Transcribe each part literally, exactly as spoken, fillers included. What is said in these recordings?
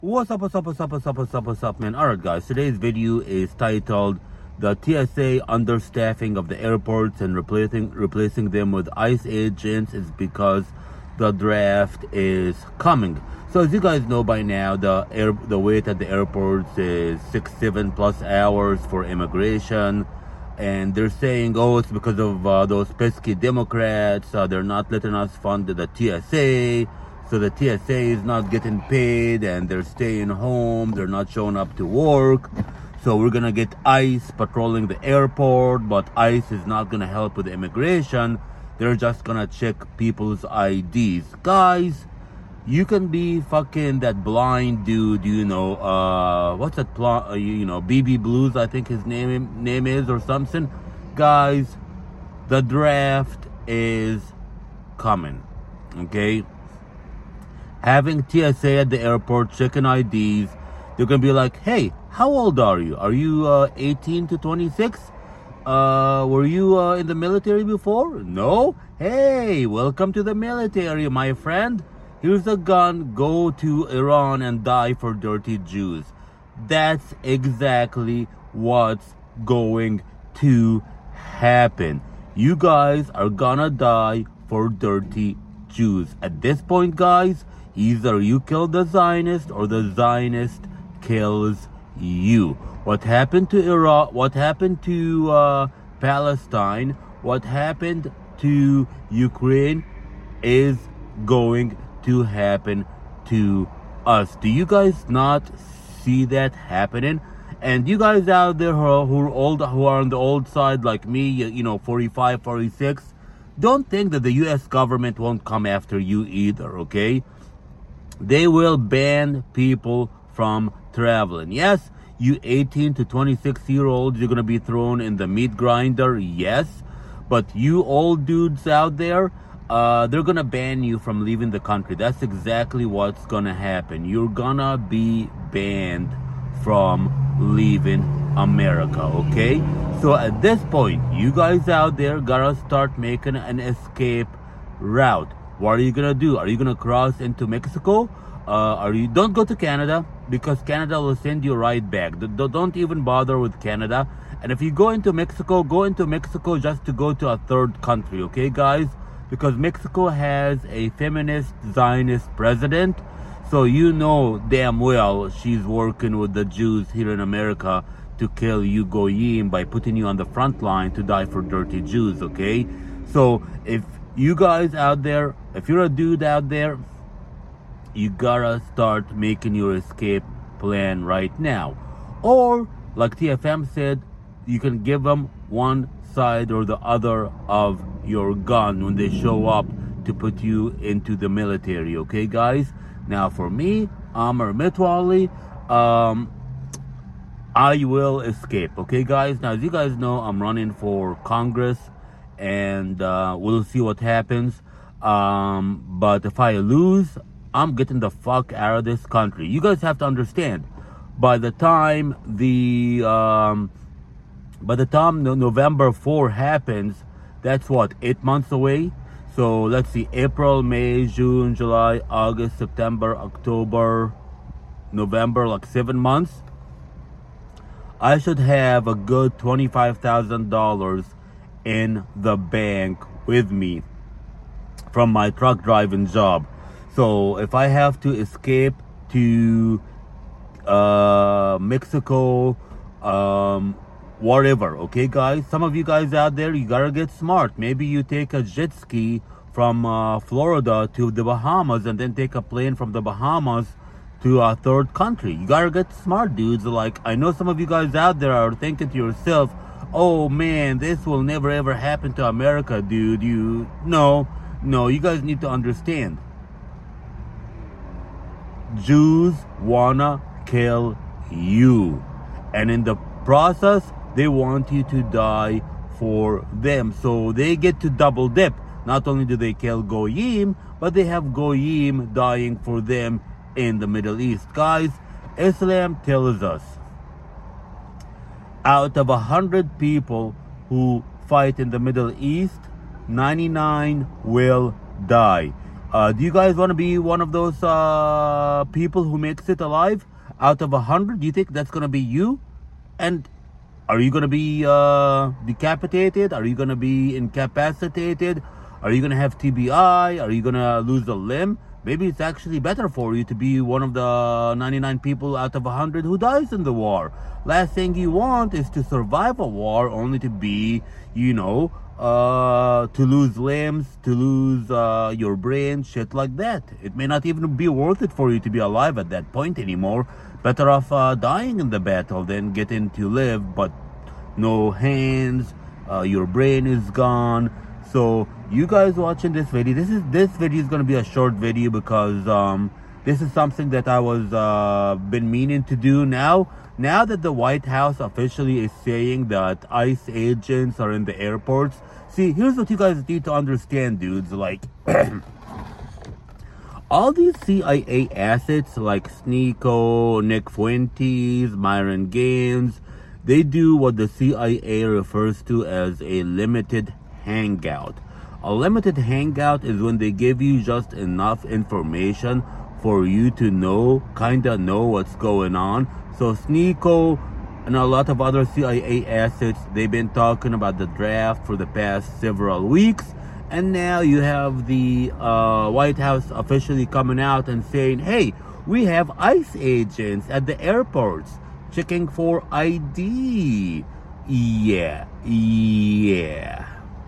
What's up, what's up, what's up, what's up, what's up, what's up, man? Alright, guys, today's video is titled The T S A Understaffing of the Airports and Replacing replacing them with ICE agents is because the draft is coming. So as you guys know by now, the air the wait at the airports is six, seven plus hours for immigration. And they're saying, oh, it's because of uh, those pesky Democrats. Uh, they're not letting us fund the T S A. So the T S A is not getting paid and they're staying home. They're not showing up to work. So we're going to get ICE patrolling the airport, but ICE is not going to help with immigration. They're just going to check people's I Ds. Guys, you can be fucking that blind dude, you know, uh, what's that, pl- uh, you know, B B Blues, I think his name, name is, or something. Guys, the draft is coming, okay? Having T S A at the airport checking I Ds, they're gonna be like, hey, how old are you? Are you uh, eighteen to twenty-six? Uh, were you uh, in the military before? No? Hey, welcome to the military, my friend. Here's a gun. Go to Iran and die for dirty Jews. That's exactly what's going to happen. You guys are gonna die for dirty Jews. At this point, guys, either you kill the Zionist or the Zionist kills you. What happened to Iraq? What happened to uh, Palestine? What happened to Ukraine is going to happen to us. Do you guys not see that happening? And you guys out there who are, who are old, who are on the old side like me, you know, forty-five, forty-six, don't think that the U S government won't come after you either, okay? They will ban people from traveling. Yes, you eighteen to twenty-six year olds, you're going to be thrown in the meat grinder. Yes, but you old dudes out there, uh, they're going to ban you from leaving the country. That's exactly what's going to happen. You're going to be banned from leaving America, okay? So at this point, you guys out there gotta start making an escape route. What are you gonna do? Are you gonna cross into Mexico? Uh, are you? Don't go to Canada, because Canada will send you right back. Don't even bother with Canada. And if you go into Mexico, go into Mexico just to go to a third country, okay, guys? Because Mexico has a feminist Zionist president. So you know damn well she's working with the Jews here in America to kill you goyim by putting you on the front line to die for dirty Jews, okay? So if you guys out there, if you're a dude out there, you gotta start making your escape plan right now. Or, like T F M said, you can give them one side or the other of your gun when they show up to put you into the military, okay, guys? Now, for me, Amr Mitwali, um, I will escape, okay, guys? Now, as you guys know, I'm running for Congress, and uh, we'll see what happens. Um, but if I lose, I'm getting the fuck out of this country. You guys have to understand, by the time the um, by the time November fourth happens, that's what, eight months away? So let's see, April, May, June, July, August, September, October, November, like seven months. I should have a good twenty-five thousand dollars in the bank with me from my truck driving job. So if I have to escape to uh, Mexico, um, whatever, okay, guys? Some of you guys out there, you gotta get smart. Maybe you take a jet ski from uh, Florida to the Bahamas and then take a plane from the Bahamas to a third country. You gotta get smart, dudes. Like, I know some of you guys out there are thinking to yourself, oh man, this will never ever happen to America, dude. You, no, no, you guys need to understand. Jews wanna kill you. And in the process, they want you to die for them. So they get to double dip. Not only do they kill Goyim, but they have Goyim dying for them in the Middle East. Guys, Islam tells us, out of a hundred people who fight in the Middle East, ninety-nine will die. Uh, do you guys want to be one of those uh, people who makes it alive out of a hundred? Do you think that's going to be you? And are you going to be uh, decapitated? Are you going to be incapacitated? Are you going to have T B I? Are you going to lose a limb? Maybe it's actually better for you to be one of the ninety-nine people out of one hundred who dies in the war. Last thing you want is to survive a war only to be, you know, uh, to lose limbs, to lose uh, your brain, shit like that. It may not even be worth it for you to be alive at that point anymore. Better off uh, dying in the battle than getting to live, but no hands, uh, your brain is gone. So you guys watching this video, this is this video is going to be a short video because um, this is something that I was uh, been meaning to do. Now, now that the White House officially is saying that ICE agents are in the airports. See, here's what you guys need to understand, dudes. Like, all these C I A assets like Sneako, Nick Fuentes, Myron Gaines, they do what the C I A refers to as a limited hangout. A limited hangout is when they give you just enough information for you to know, kinda know what's going on. So Sneako and a lot of other C I A assets, they've been talking about the draft for the past several weeks. And now you have the uh, White House officially coming out and saying, hey, we have ICE agents at the airports checking for I D. Yeah, yeah.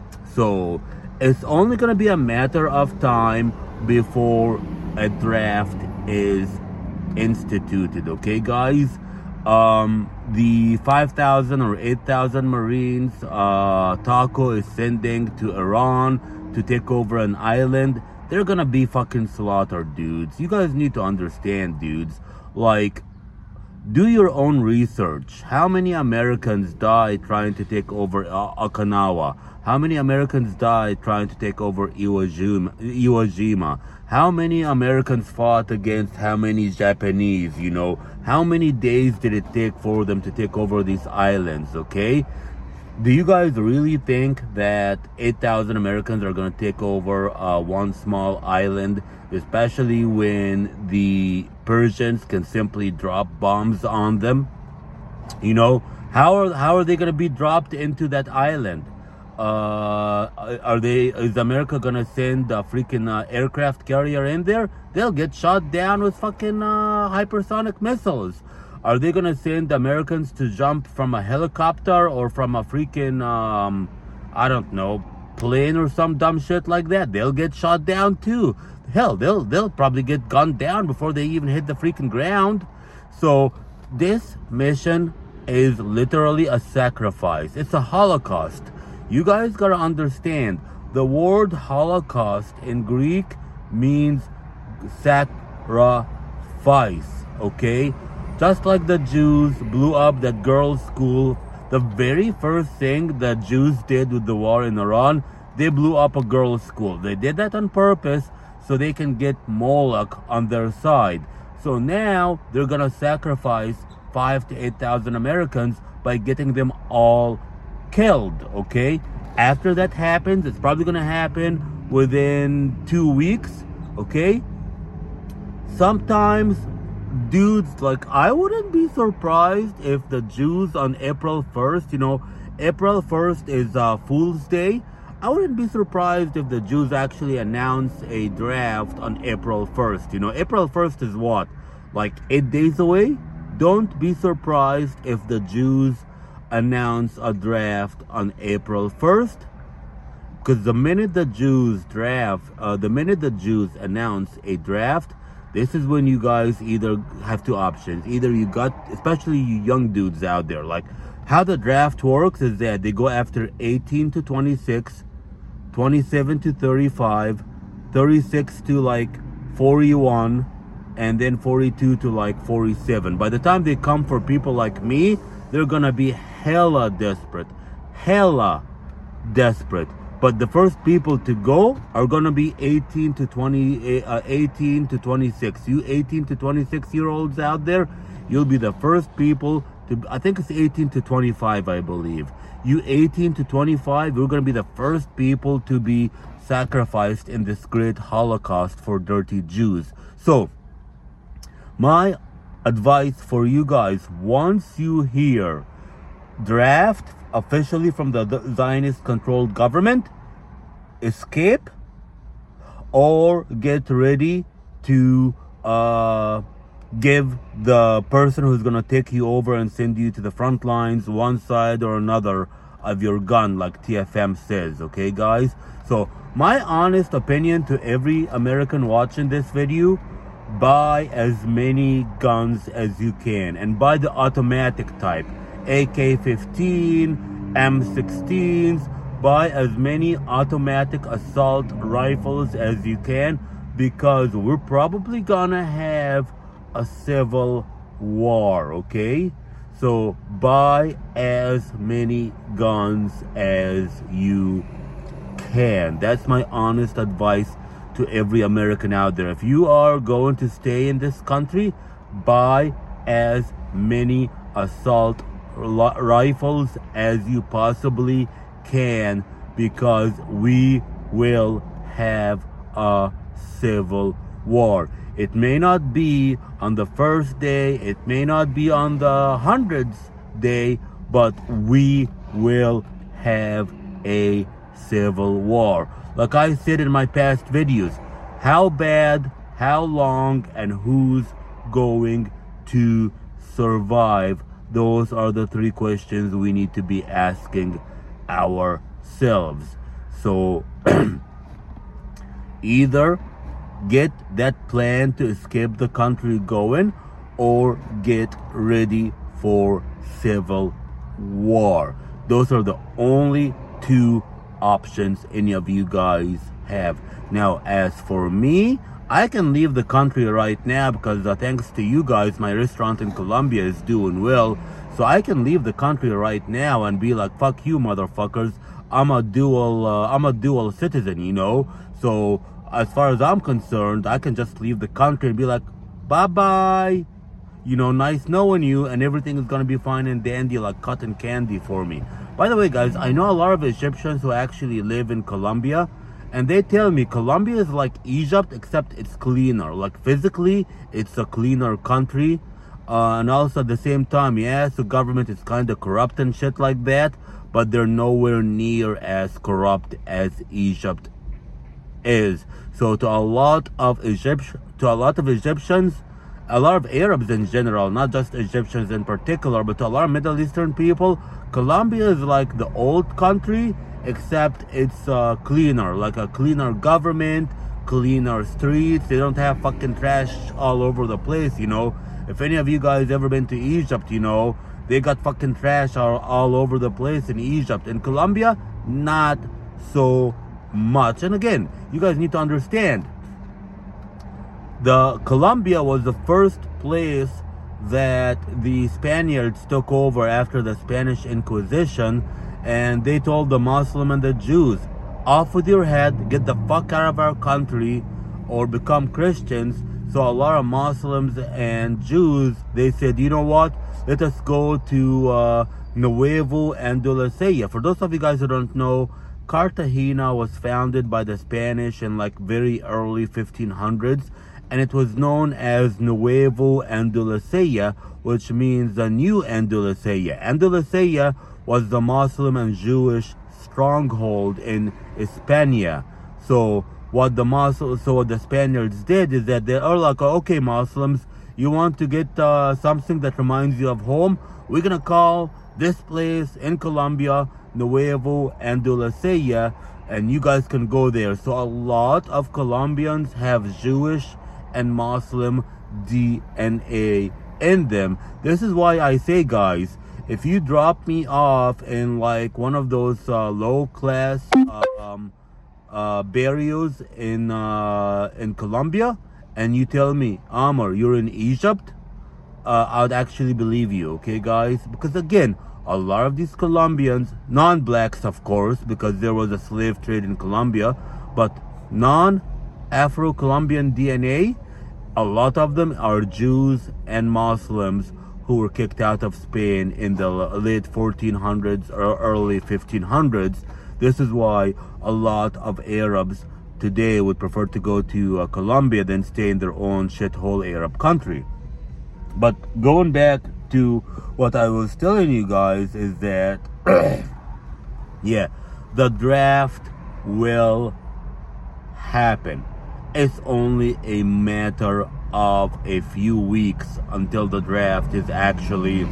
So it's only going to be a matter of time before a draft is instituted, okay, guys? Um, the five thousand or eight thousand Marines uh, Taco is sending to Iran to take over an island, they're going to be fucking slaughtered, dudes. You guys need to understand, dudes. Like, do your own research. How many Americans died trying to take over uh, Okinawa? How many Americans died trying to take over Iwo Jima? Iwo Jima? How many Americans fought against how many Japanese, you know? How many days did it take for them to take over these islands, okay? Do you guys really think that eight thousand Americans are going to take over uh, one small island, especially when the Persians can simply drop bombs on them? You know, how are, how are they going to be dropped into that island? Uh, are they, is America gonna send a freaking uh, aircraft carrier in there? They'll get shot down with fucking uh, hypersonic missiles. Are they gonna send Americans to jump from a helicopter or from a freaking, um, I don't know, plane or some dumb shit like that? They'll get shot down too. Hell, they'll, they'll probably get gunned down before they even hit the freaking ground. So this mission is literally a sacrifice. It's a Holocaust. You guys gotta understand, the word Holocaust in Greek means sacrifice, okay? Just like the Jews blew up that girls' school, the very first thing that Jews did with the war in Iran, they blew up a girls' school. They did that on purpose so they can get Moloch on their side. So now they're gonna sacrifice five to eight thousand Americans by getting them all killed, okay? After that happens, it's probably gonna happen within two weeks, okay? Sometimes, dudes, like, I wouldn't be surprised if the Jews on April first, you know, April first is uh, Fool's Day. I wouldn't be surprised if the Jews actually announce a draft on April first. You know, April first is what? Like eight days away? Don't be surprised if the Jews announce a draft on April first, because the minute the Jews draft, uh, the minute the Jews announce a draft, this is when you guys either have two options. Either you got, especially you young dudes out there, like how the draft works is that they go after eighteen to twenty-six, twenty-seven to thirty-five, thirty-six to like forty-one, and then forty-two to like forty-seven. By the time they come for people like me, they're gonna be hella desperate, hella desperate. But the first people to go are gonna be eighteen to twenty, uh, eighteen to twenty-six. You eighteen to twenty-six year olds out there, you'll be the first people to. I think it's eighteen to twenty-five, I believe. You eighteen to twenty-five, you're gonna be the first people to be sacrificed in this great Holocaust for dirty Jews. So, my advice for you guys, once you hear draft officially from the Zionist-controlled government, escape or get ready to uh, give the person who's going to take you over and send you to the front lines one side or another of your gun, like T F M says. Okay, guys? So, my honest opinion to every American watching this video, buy as many guns as you can, and buy the automatic type, A K fifteen, M sixteens, buy as many automatic assault rifles as you can, because we're probably gonna have a civil war, okay? So buy as many guns as you can. That's my honest advice to every American out there. If you are going to stay in this country, buy as many assault rifles as you possibly can, because we will have a civil war. It may not be on the first day, it may not be on the hundredth day, but we will have a civil war. Like I said in my past videos, how bad, how long, and who's going to survive? Those are the three questions we need to be asking ourselves. So either get that plan to escape the country going, or get ready for civil war. Those are the only two options any of you guys have. Now, as for me, I can leave the country right now because uh, thanks to you guys, my restaurant in Colombia is doing well. So I can leave the country right now and be like, fuck you, motherfuckers. I'm a dual, uh, I'm a dual citizen, you know? So as far as I'm concerned, I can just leave the country and be like, bye-bye. You know, nice knowing you, and everything is going to be fine and dandy like cotton candy for me. By the way, guys, I know a lot of Egyptians who actually live in Colombia, and they tell me Colombia is like Egypt, except it's cleaner. Like physically, it's a cleaner country. Uh, and also at the same time, yeah, so government is kind of corrupt and shit like that, but they're nowhere near as corrupt as Egypt is. So to a lot of Egypt, to a lot of Egyptians, a lot of Arabs in general, not just Egyptians in particular, but to a lot of Middle Eastern people, Colombia is like the old country, except it's uh, cleaner, like a cleaner government, cleaner streets. They don't have fucking trash all over the place, you know. If any of you guys ever been to Egypt, you know, they got fucking trash all, all over the place in Egypt. In Colombia, not so much. And again, you guys need to understand, the Colombia was the first place that the Spaniards took over after the Spanish Inquisition, and they told the Muslim and the Jews, off with your head, get the fuck out of our country or become Christians. So a lot of Muslims and Jews, they said, you know what, let us go to uh, Nuevo Andalusia. For those of you guys who don't know, Cartagena was founded by the Spanish in like very early fifteen hundreds, and it was known as Nuevo Andalusia, which means the new Andalusia. Andalusia was the Muslim and Jewish stronghold in Hispania. So what the Muslims, so what the Spaniards did is that they are like, okay, Muslims, you want to get uh, something that reminds you of home? We're gonna call this place in Colombia Nuevo Andalusia, and you guys can go there. So a lot of Colombians have Jewish and Muslim D N A in them. This is why I say, guys, if you drop me off in like one of those uh, low class uh, um, uh, barrios in uh, in Colombia, and you tell me, Amr, you're in Egypt, uh, I'd actually believe you, okay, guys? Because again, a lot of these Colombians, non-blacks of course, because there was a slave trade in Colombia, but non-Afro-Colombian D N A, a lot of them are Jews and Muslims who were kicked out of Spain in the late fourteen hundreds or early fifteen hundreds. This is why a lot of Arabs today would prefer to go to uh, Colombia than stay in their own shithole Arab country. But going back to what I was telling you guys is that, yeah, the draft will happen. It's only a matter of a few weeks until the draft is actually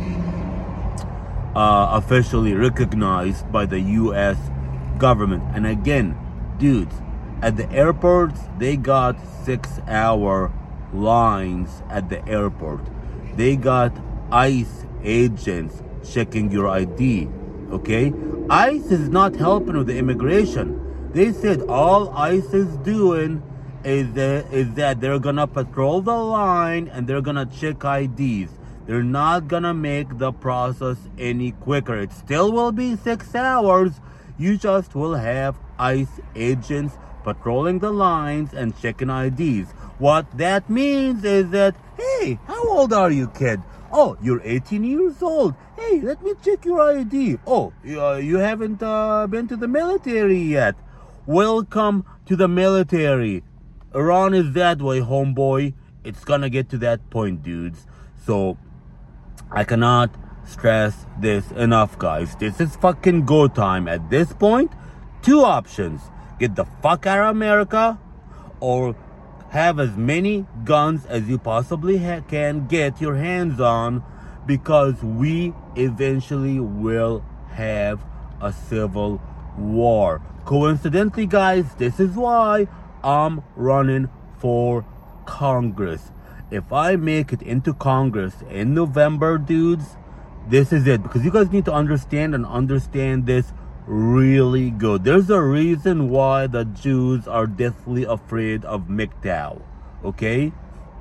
uh, officially recognized by the U S government. And again, dudes, at the airports, they got six hour lines at the airport. They got ICE agents checking your I D, okay? ICE is not helping with the immigration. They said all ICE is doing is that, is that they're gonna patrol the line and they're gonna check I Ds. They're not gonna make the process any quicker. It still will be six hours. You just will have ICE agents patrolling the lines and checking I Ds. What that means is that, hey, how old are you, kid? Oh, you're eighteen years old. Hey, let me check your I D. Oh, uh, you haven't uh, been to the military yet. Welcome to the military. Iran is that way, homeboy. It's gonna get to that point, dudes. So, I cannot stress this enough, guys. This is fucking go time. At this point, two options. Get the fuck out of America, or have as many guns as you possibly ha- can get your hands on, because we eventually will have a civil war. Coincidentally, guys, this is why I'm running for Congress. If I make it into Congress in November, dudes, this is it. Because you guys need to understand and understand this really good. There's a reason why the Jews are deathly afraid of M G T O W, okay?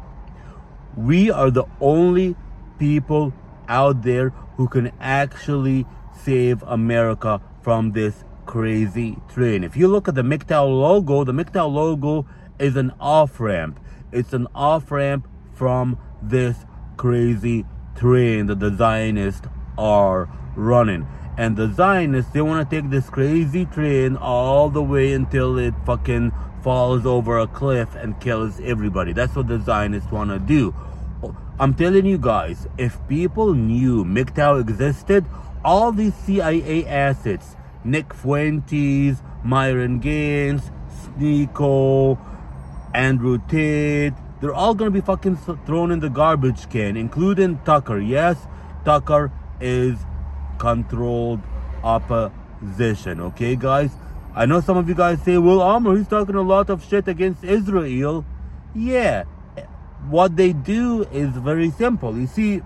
We are the only people out there who can actually save America from this crazy train. If you look at the M G T O W logo, the M G T O W logo is an off-ramp. It's an off-ramp from this crazy train that the Zionists are running. And the Zionists, they want to take this crazy train all the way until it fucking falls over a cliff and kills everybody. That's what the Zionists want to do. I'm telling you guys, if people knew M G T O W existed, all these C I A assets, Nick Fuentes, Myron Gaines, Sneeko, Andrew Tate, they're all going to be fucking thrown in the garbage can, including Tucker. Yes, Tucker is controlled opposition, okay, guys? I know some of you guys say, well, Amr, he's talking a lot of shit against Israel. Yeah, what they do is very simple. You see,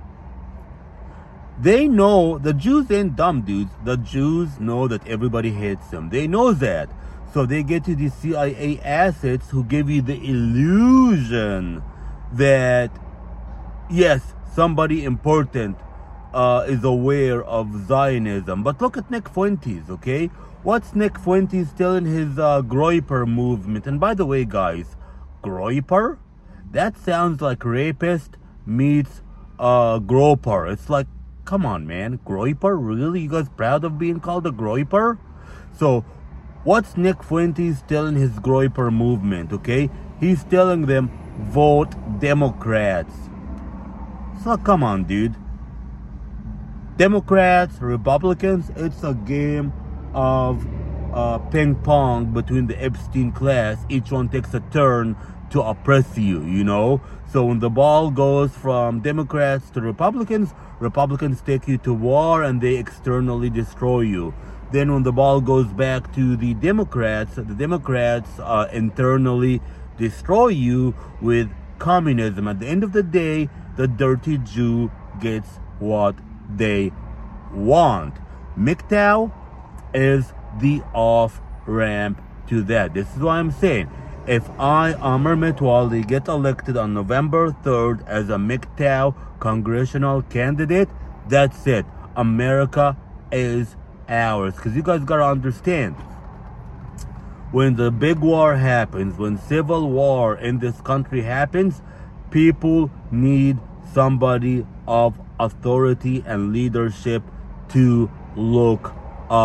they know, the Jews ain't dumb, dudes. The Jews know that everybody hates them. They know that. So they get to these C I A assets who give you the illusion that, yes, somebody important uh, is aware of Zionism. But look at Nick Fuentes, okay? What's Nick Fuentes still in his uh, Groyper movement? And by the way, guys, Groyper? That sounds like rapist meets uh, groper. It's like, come on, man. Groyper? Really? You guys proud of being called a Groyper? So, what's Nick Fuentes still in his Groyper movement, okay? He's telling them, vote Democrats. So, come on, dude. Democrats, Republicans, it's a game of uh, ping pong between the Epstein class. Each one takes a turn to oppress you, you know? So when the ball goes from Democrats to Republicans, Republicans take you to war and they externally destroy you. Then when the ball goes back to the Democrats, the Democrats uh, internally destroy you with communism. At the end of the day, the dirty Jew gets what they want. M G T O W is the off-ramp to that. This is what I'm saying. If I, Amr Metwalli, get elected on November third as a M G T O W congressional candidate, that's it. America is ours. Because you guys gotta understand, when the big war happens, when civil war in this country happens, people need somebody of authority and leadership to look up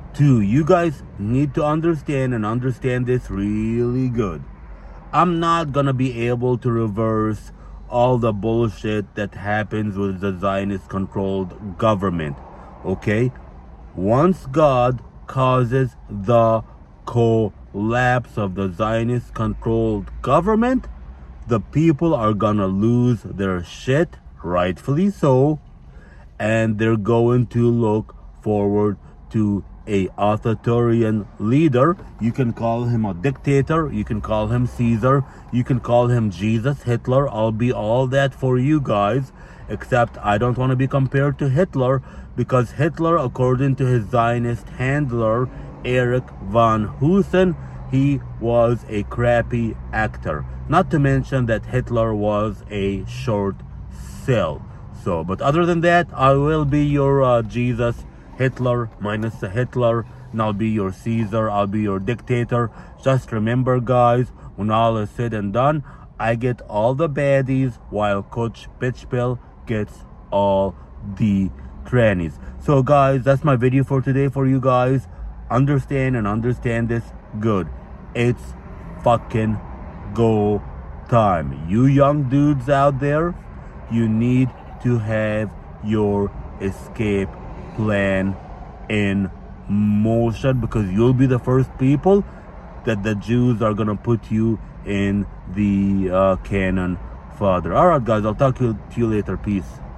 Two, you guys need to understand and understand this really good. I'm not gonna be able to reverse all the bullshit that happens with the Zionist-controlled government, okay? Once God causes the collapse of the Zionist-controlled government, the people are gonna lose their shit, rightfully so, and they're going to look forward to a authoritarian leader. You can call him a dictator, you can call him Caesar, you can call him Jesus, Hitler. I'll be all that for you guys, except I don't want to be compared to Hitler, because Hitler, according to his Zionist handler Erich von Husen, he was a crappy actor. Not to mention that Hitler was a short sale. So, but other than that, I will be your uh, Jesus, Hitler minus the Hitler, and I'll be your Caesar, I'll be your dictator. Just remember, guys, when all is said and done, I get all the baddies while Coach Bitchpill gets all the trannies. So guys, that's my video for today for you guys. Understand and understand this good. It's fucking go time. You young dudes out there, you need to have your escape plan in motion, because you'll be the first people that the Jews are gonna put you in the uh, cannon fodder. All right, guys, I'll talk to you, to you later. Peace.